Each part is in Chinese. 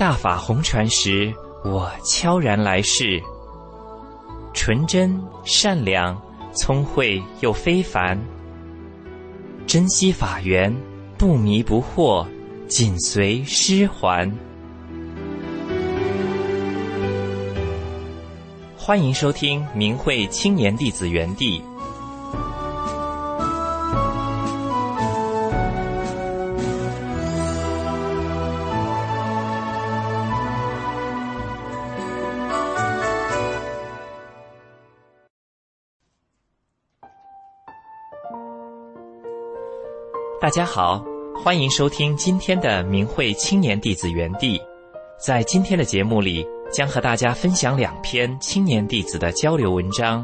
大法红传时，我悄然来世，纯真善良，聪慧又非凡，珍惜法缘，不迷不惑，紧随师还。欢迎收听明慧青年弟子园地。大家好，欢迎收听今天的明慧青年弟子园地。在今天的节目里，将和大家分享2篇青年弟子的交流文章。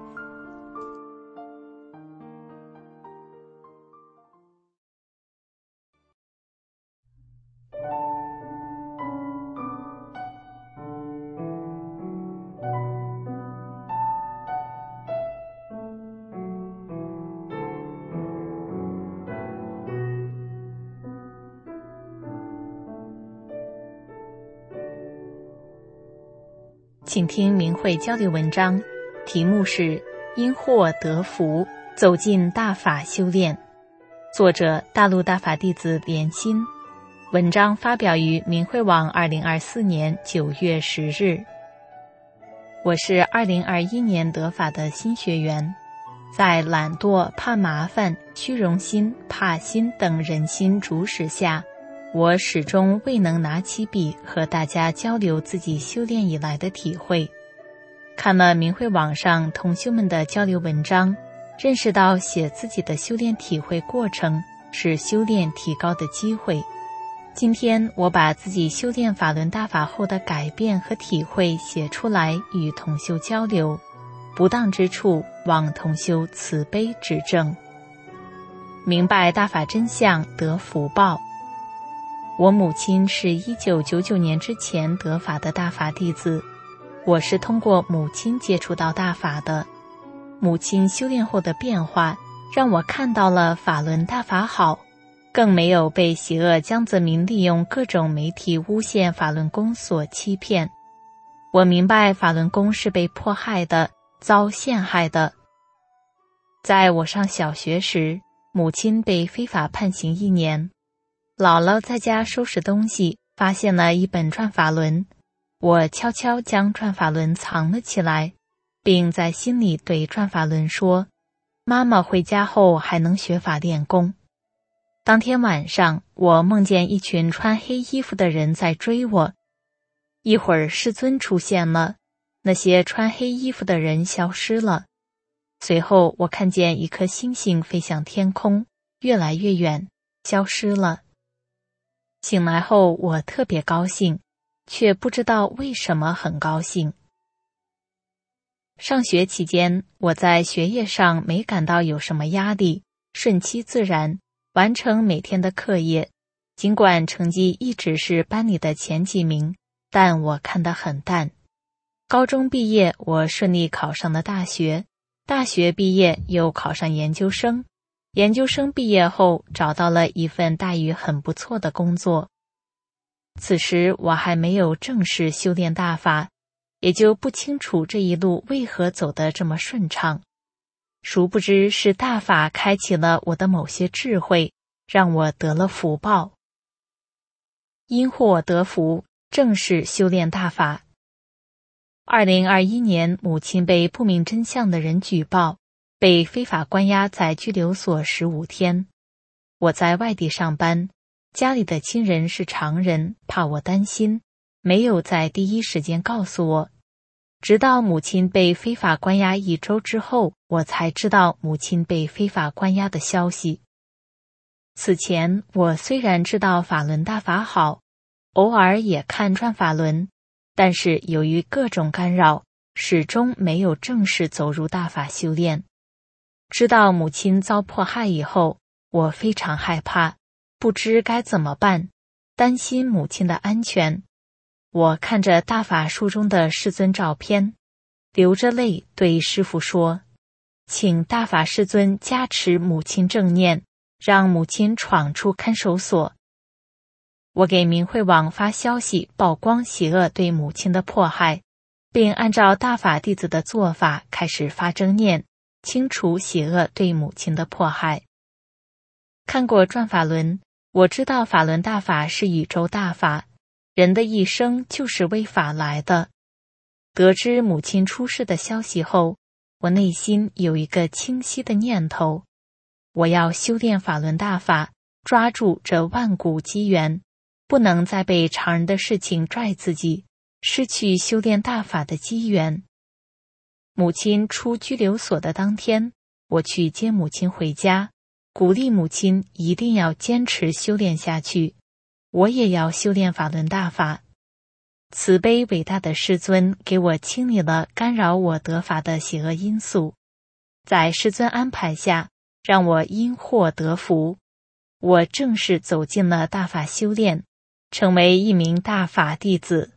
请听明慧交流文章，题目是因祸得福，走进大法修炼。作者大陆大法弟子莲心。文章发表于明慧网2024年9月10日。我是2021年得法的新学员，在懒惰、怕麻烦、虚荣心、怕心等人心主使下，我始终未能拿起笔和大家交流自己修炼以来的体会。看了明慧网上同修们的交流文章，认识到写自己的修炼体会过程是修炼提高的机会。今天我把自己修炼法轮大法后的改变和体会写出来与同修交流，不当之处望同修慈悲指正。明白大法真相得福报。我母亲是1999年之前得法的大法弟子，我是通过母亲接触到大法的。母亲修炼后的变化，让我看到了法轮大法好，更没有被邪恶江泽民利用各种媒体诬陷法轮功所欺骗。我明白法轮功是被迫害的，遭陷害的。在我上小学时，母亲被非法判刑1年。姥姥在家收拾东西，发现了一本转法轮，我悄悄将转法轮藏了起来，并在心里对转法轮说，妈妈回家后还能学法练功。当天晚上，我梦见一群穿黑衣服的人在追我，一会儿世尊出现了，那些穿黑衣服的人消失了。随后我看见一颗星星飞向天空，越来越远，消失了。醒来后我特别高兴，却不知道为什么很高兴。上学期间，我在学业上没感到有什么压力，顺其自然，完成每天的课业。尽管成绩一直是班里的前几名，但我看得很淡。高中毕业，我顺利考上了大学，大学毕业又考上研究生。研究生毕业后，找到了一份待遇很不错的工作。此时我还没有正式修炼大法，也就不清楚这一路为何走得这么顺畅。殊不知是大法开启了我的某些智慧，让我得了福报。因祸得福，正是修炼大法。2021年，母亲被不明真相的人举报，被非法关押在拘留所15天。我在外地上班，家里的亲人是常人，怕我担心，没有在第一时间告诉我。直到母亲被非法关押1周之后，我才知道母亲被非法关押的消息。此前，我虽然知道法轮大法好，偶尔也看转法轮，但是由于各种干扰，始终没有正式走入大法修炼。知道母亲遭迫害以后，我非常害怕，不知该怎么办，担心母亲的安全。我看着大法书中的世尊照片，流着泪对师父说，请大法师尊加持母亲正念，让母亲闯出看守所。 我给明慧网发消息曝光邪恶对母亲的迫害，并按照大法弟子的做法开始发正念，清除邪恶对母亲的迫害。看过转法轮，我知道法轮大法是宇宙大法，人的一生就是为法来的。得知母亲出世的消息后，我内心有一个清晰的念头，我要修炼法轮大法，抓住这万古机缘，不能再被常人的事情拽自己，失去修炼大法的机缘。母亲出拘留所的当天，我去接母亲回家，鼓励母亲一定要坚持修炼下去，我也要修炼法轮大法。慈悲伟大的师尊给我清理了干扰我得法的邪恶因素，在师尊安排下，让我因祸得福。我正式走进了大法修炼，成为一名大法弟子。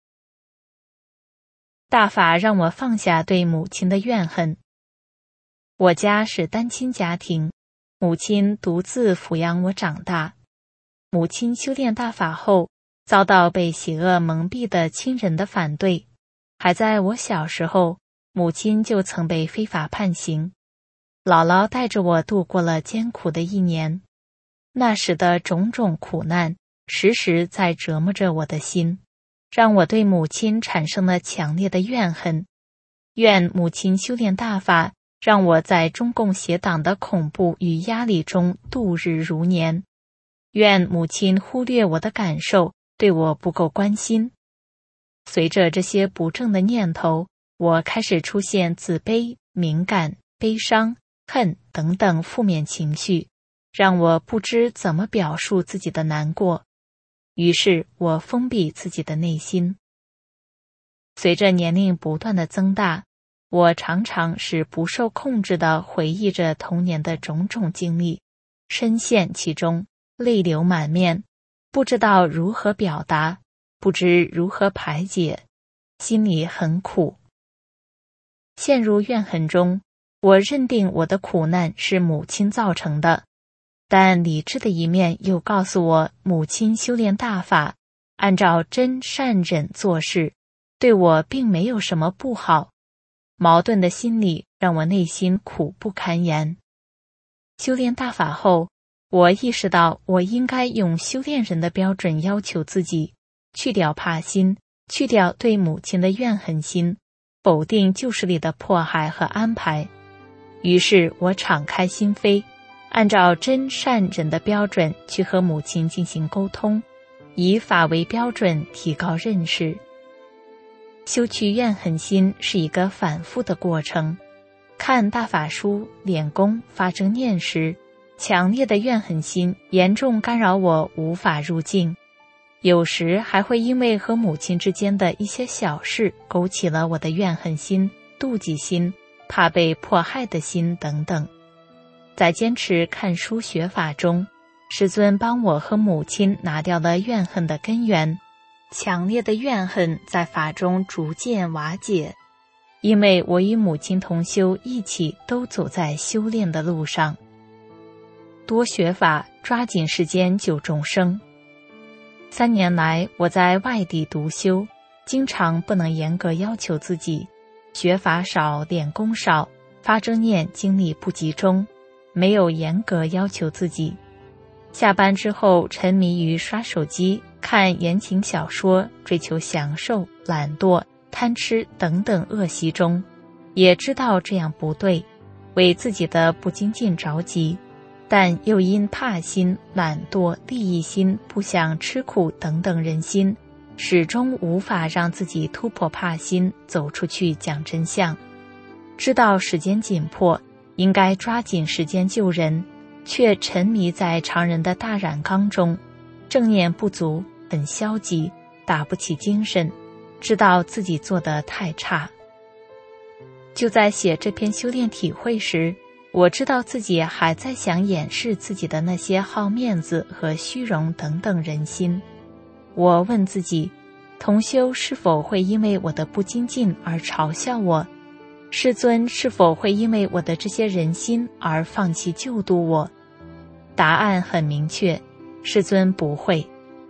大法让我放下对母亲的怨恨。我家是单亲家庭，母亲独自抚养我长大。母亲修炼大法后，遭到被邪恶蒙蔽的亲人的反对。还在我小时候，母亲就曾被非法判刑。姥姥带着我度过了艰苦的一年，那时的种种苦难时时在折磨着我的心，让我对母亲产生了强烈的怨恨。愿母亲修炼大法，让我在中共邪党的恐怖与压力中度日如年。愿母亲忽略我的感受，对我不够关心。随着这些不正的念头，我开始出现自卑、敏感、悲伤、恨等等负面情绪，让我不知怎么表述自己的难过。于是我封闭自己的内心。随着年龄不断的增大，我常常是不受控制地回忆着童年的种种经历，深陷其中，泪流满面，不知道如何表达，不知如何排解，心里很苦。陷入怨恨中，我认定我的苦难是母亲造成的，但理智的一面又告诉我，母亲修炼大法，按照真善忍做事，对我并没有什么不好。矛盾的心理让我内心苦不堪言。修炼大法后，我意识到我应该用修炼人的标准要求自己，去掉怕心，去掉对母亲的怨恨心，否定旧势力的迫害和安排。于是我敞开心扉，按照真善忍的标准去和母亲进行沟通，以法为标准提高认识。修去怨恨心是一个反复的过程。看大法书、练功、发正念时，强烈的怨恨心严重干扰我无法入境，有时还会因为和母亲之间的一些小事勾起了我的怨恨心、妒忌心、怕被迫害的心等等。在坚持看书学法中，师尊帮我和母亲拿掉了怨恨的根源，强烈的怨恨在法中逐渐瓦解，因为我与母亲同修一起都走在修炼的路上。多学法，抓紧时间救众生。3年来，我在外地独修，经常不能严格要求自己，学法少，练功少，发正念精力不集中，没有严格要求自己。下班之后沉迷于刷手机、看言情小说，追求享受、懒惰、贪吃等等恶习中，也知道这样不对，为自己的不精进着急，但又因怕心、懒惰、利益心、不想吃苦等等人心，始终无法让自己突破怕心，走出去讲真相。知道时间紧迫，应该抓紧时间救人，却沉迷在常人的大染缸中，正念不足，很消极，打不起精神，知道自己做得太差。就在写这篇修炼体会时，我知道自己还在想掩饰自己的那些好面子和虚荣等等人心。我问自己，同修是否会因为我的不精进而嘲笑我？世尊是否会因为我的这些人心而放弃救度我？答案很明确，世尊不会。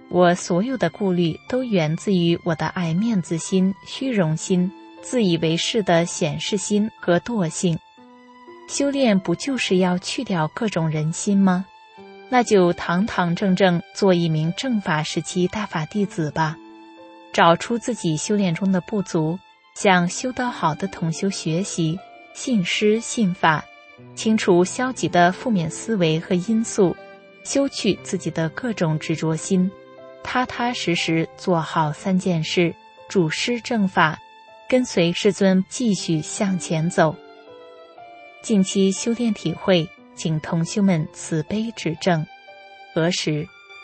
我所有的顾虑都源自于我的爱面子心、虚荣心、自以为是的显示心和惰性。修炼不就是要去掉各种人心吗？那就堂堂正正做一名正法时期大法弟子吧，找出自己修炼中的不足，向修得好的同修学习，信师信法，清除消极的负面思维和因素，修去自己的各种执着心，踏踏实实做好3件事，主师正法，跟随师尊继续向前走。近期修炼体会，请同修们慈悲指正。何时？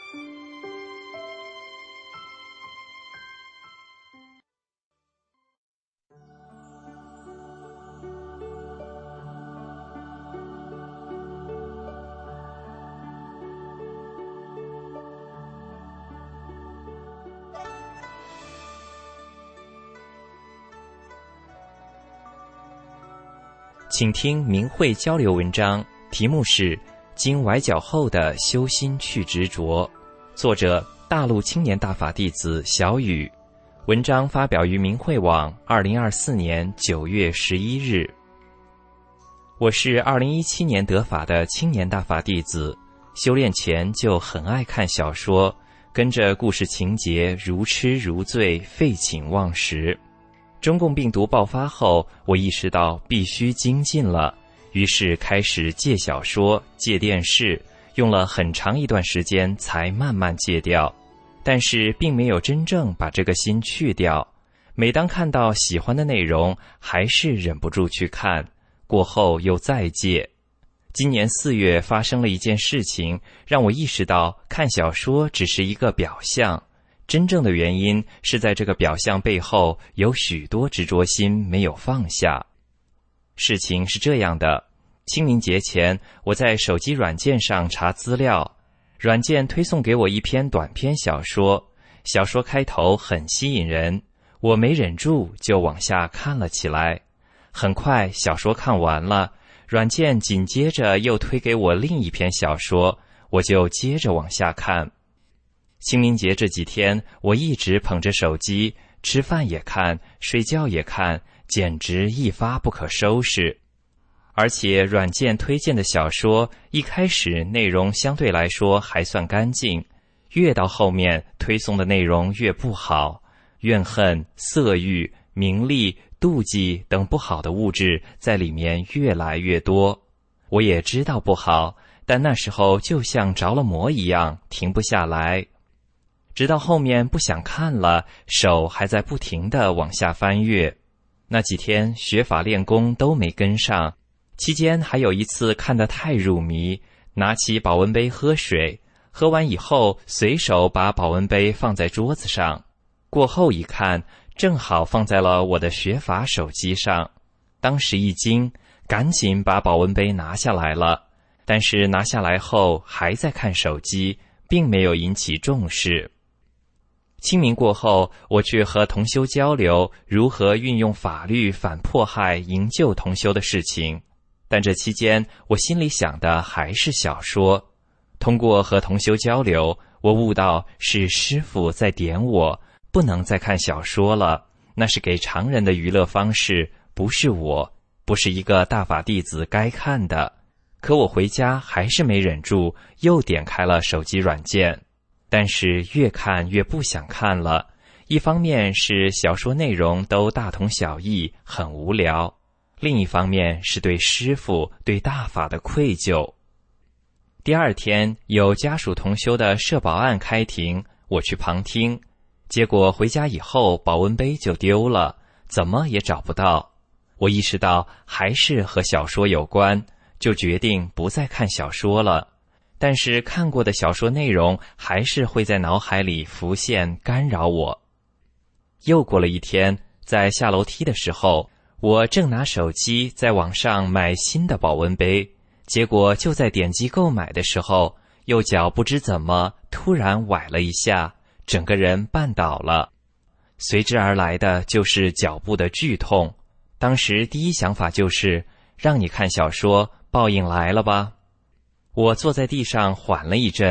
请听明慧交流文章，题目是经崴脚后的修心去执着，作者大陆青年大法弟子小雨，文章发表于明慧网2024年9月11日。我是2017年得法的青年大法弟子，修炼前就很爱看小说，跟着故事情节如痴如醉，废寝忘食。中共病毒爆发后，我意识到必须精进了，于是开始戒小说、戒电视，用了很长一段时间才慢慢戒掉。但是并没有真正把这个心去掉，每当看到喜欢的内容，还是忍不住去看，过后又再戒。今年4月发生了一件事情，让我意识到看小说只是一个表象，真正的原因是在这个表象背后有许多执着心没有放下。事情是这样的，清明节前，我在手机软件上查资料，软件推送给我一篇短篇小说，小说开头很吸引人，我没忍住就往下看了起来。很快小说看完了，软件紧接着又推给我另一篇小说，我就接着往下看。清明节这几天，我一直捧着手机，吃饭也看，睡觉也看，简直一发不可收拾。而且软件推荐的小说一开始内容相对来说还算干净，越到后面推送的内容越不好，怨恨、色欲、名利、妒忌等不好的物质在里面越来越多。我也知道不好，但那时候就像着了魔一样，停不下来。直到后面不想看了，手还在不停地往下翻阅。那几天学法练功都没跟上，期间还有一次看得太入迷，拿起保温杯喝水，喝完以后随手把保温杯放在桌子上，过后一看，正好放在了我的学法手机上。当时一惊，赶紧把保温杯拿下来了，但是拿下来后还在看手机，并没有引起重视。清明过后，我去和同修交流如何运用法律反迫害营救同修的事情，但这期间我心里想的还是小说。通过和同修交流，我悟到是师父在点我，不能再看小说了，那是给常人的娱乐方式，不是我，不是一个大法弟子该看的。可我回家还是没忍住，又点开了手机软件。但是越看越不想看了，一方面是小说内容都大同小异，很无聊，另一方面是对师父、对大法的愧疚。第二天有家属同修的社保案开庭，我去旁听，结果回家以后保温杯就丢了，怎么也找不到。我意识到还是和小说有关，就决定不再看小说了。但是看过的小说内容还是会在脑海里浮现，干扰我。又过了一天，在下楼梯的时候，我正拿手机在网上买新的保温杯，结果就在点击购买的时候，右脚不知怎么突然崴了一下，整个人绊倒了，随之而来的就是脚部的剧痛。当时第一想法就是让你看小说，报应来了吧。我坐在地上缓了一阵，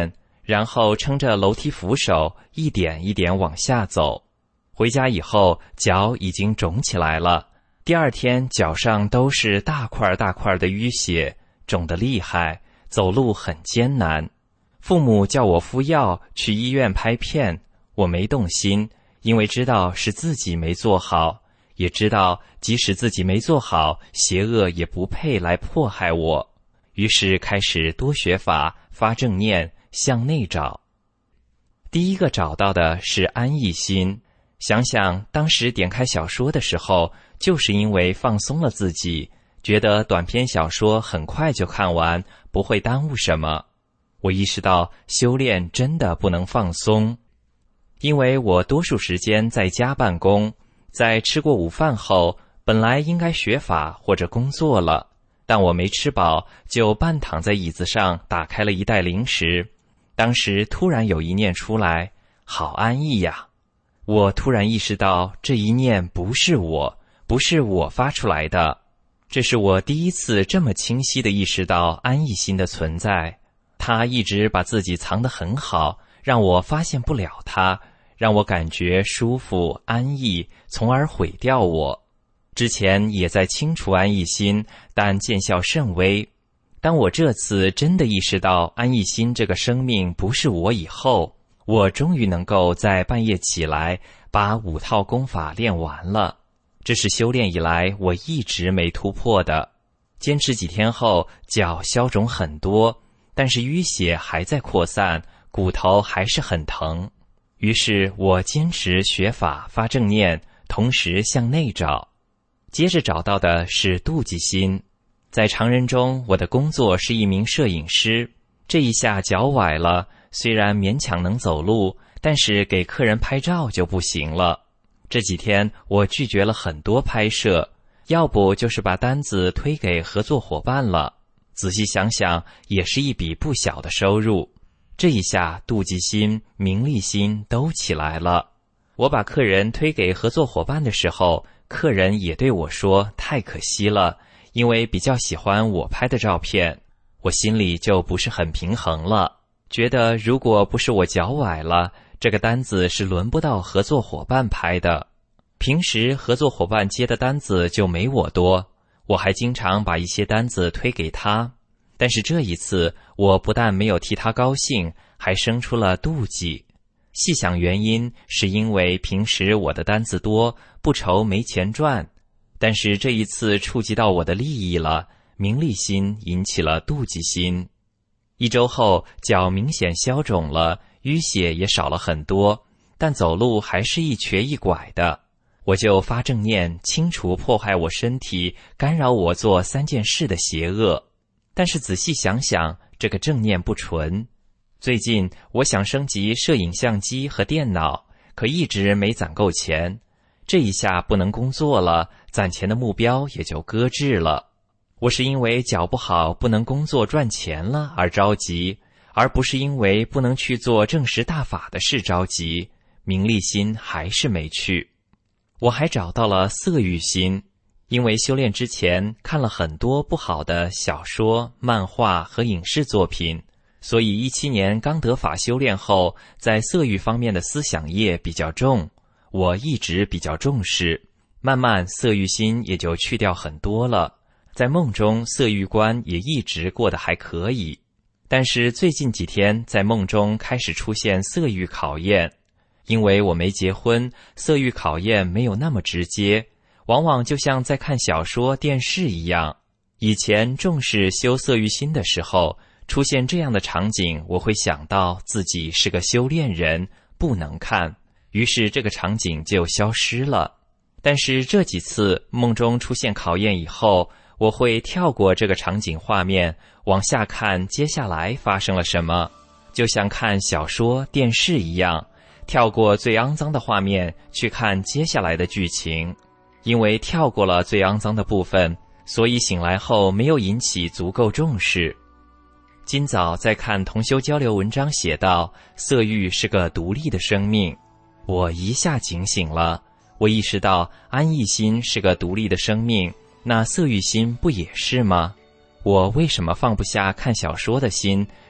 然后撑着楼梯扶手一点一点往下走。回家以后，脚已经肿起来了，第二天脚上都是大块大块的淤血，肿得厉害，走路很艰难。父母叫我敷药去医院拍片，我没动心，因为知道是自己没做好，也知道即使自己没做好，邪恶也不配来迫害我。于是开始多学法，发正念，向内找。第一个找到的是安逸心。想想当时点开小说的时候，就是因为放松了自己，觉得短篇小说很快就看完，不会耽误什么。我意识到修炼真的不能放松，因为我多数时间在家办公，在吃过午饭后，本来应该学法或者工作了，但我没吃饱，就半躺在椅子上打开了一袋零食。当时突然有一念出来，好安逸呀！我突然意识到这一念不是我，不是我发出来的。这是我第一次这么清晰地意识到安逸心的存在。他一直把自己藏得很好，让我发现不了他，让我感觉舒服安逸，从而毁掉我。之前也在清除安逸心，但见效甚微。当我这次真的意识到安逸心这个生命不是我以后，我终于能够在半夜起来，把5套功法练完了。这是修炼以来我一直没突破的。坚持几天后，脚消肿很多，但是淤血还在扩散，骨头还是很疼。于是我坚持学法发正念，同时向内找。接着找到的是妒忌心。在常人中，我的工作是一名摄影师，这一下脚崴了，虽然勉强能走路，但是给客人拍照就不行了。这几天我拒绝了很多拍摄，要不就是把单子推给合作伙伴了。仔细想想，也是一笔不小的收入。这一下妒忌心、名利心都起来了。我把客人推给合作伙伴的时候，客人也对我说太可惜了，因为比较喜欢我拍的照片。我心里就不是很平衡了，觉得如果不是我脚崴了，这个单子是轮不到合作伙伴拍的。平时合作伙伴接的单子就没我多，我还经常把一些单子推给他。但是这一次，我不但没有替他高兴，还生出了妒忌。细想原因，是因为平时我的单子多，不愁没钱赚。但是这一次触及到我的利益了，名利心引起了妒忌心。1周后，脚明显消肿了，淤血也少了很多，但走路还是一瘸一拐的。我就发正念，清除破坏我身体、干扰我做3件事的邪恶。但是仔细想想，这个正念不纯。最近我想升级摄影相机和电脑，可一直没攒够钱。这一下不能工作了，攒钱的目标也就搁置了。我是因为脚不好，不能工作赚钱了而着急，而不是因为不能去做正实大法的事着急。名利心还是没去。我还找到了色欲心，因为修炼之前看了很多不好的小说、漫画和影视作品，所以17年刚得法修炼后，在色欲方面的思想业比较重，我一直比较重视，慢慢色欲心也就去掉很多了。在梦中色欲观也一直过得还可以，但是最近几天在梦中开始出现色欲考验。因为我没结婚，色欲考验没有那么直接，往往就像在看小说、电视一样。以前重视修色欲心的时候，出现这样的场景，我会想到自己是个修炼人，不能看，于是这个场景就消失了。但是这几次梦中出现考验以后，我会跳过这个场景画面，往下看接下来发生了什么，就像看小说、电视一样，跳过最肮脏的画面去看接下来的剧情。因为跳过了最肮脏的部分，所以醒来后没有引起足够重视。今早在看同修交流文章写到，色欲是个独立的生命，我一下警醒了。我意识到安逸心是个独立的生命，那色欲心不也是吗？我为什么放不下看小说的心，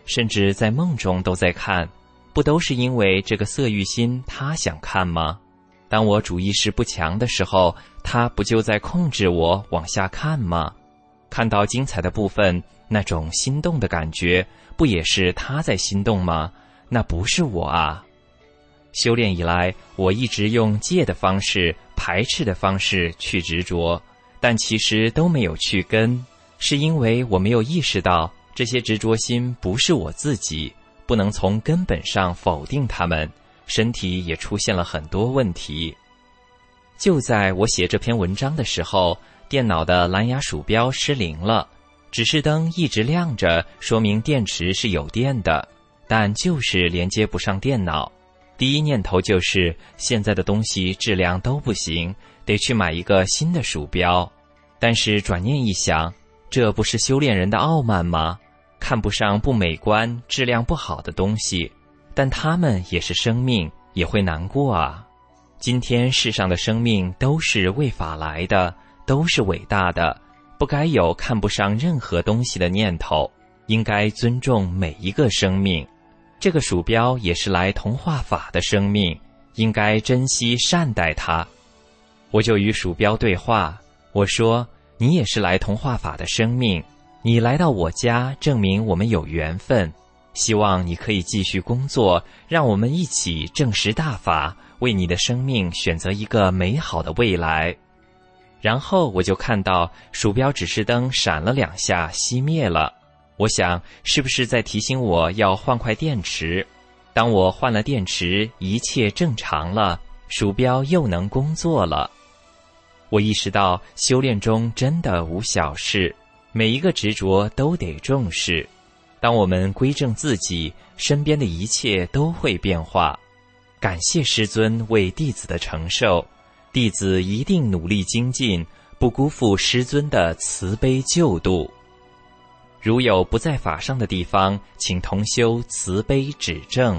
甚至在梦中都在看，不都是因为这个色欲心他想看吗？当我主意识不强的时候，他不就在控制我往下看吗？看到精彩的部分，那种心动的感觉，不也是他在心动吗？那不是我啊。修炼以来，我一直用戒的方式、排斥的方式去执着，但其实都没有去根，是因为我没有意识到这些执着心不是我自己，不能从根本上否定它们，身体也出现了很多问题。就在我写这篇文章的时候，电脑的蓝牙鼠标失灵了，指示灯一直亮着，说明电池是有电的，但就是连接不上电脑。第一念头就是现在的东西质量都不行，得去买一个新的鼠标。但是转念一想，这不是修炼人的傲慢吗？看不上不美观、质量不好的东西，但他们也是生命，也会难过啊。今天世上的生命都是为法来的，都是伟大的，不该有看不上任何东西的念头，应该尊重每一个生命。这个鼠标也是来同化法的生命，应该珍惜善待它。我就与鼠标对话，我说，你也是来同化法的生命，你来到我家，证明我们有缘分，希望你可以继续工作，让我们一起证实大法，为你的生命选择一个美好的未来。然后我就看到鼠标指示灯闪了2下熄灭了，我想是不是在提醒我要换块电池？当我换了电池，一切正常了，鼠标又能工作了。我意识到修炼中真的无小事，每一个执着都得重视。当我们归正自己，身边的一切都会变化。感谢师尊为弟子的承受，弟子一定努力精进，不辜负师尊的慈悲救度。如有不在法上的地方，请同修慈悲指正。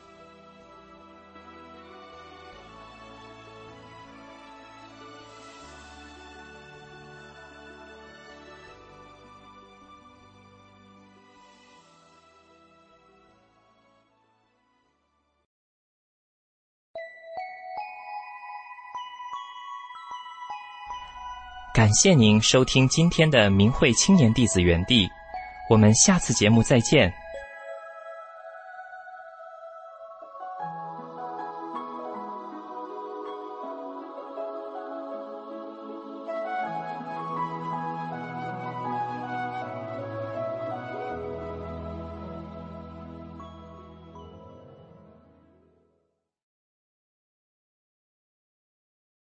感谢您收听今天的明慧青年弟子园地，我们下次节目再见。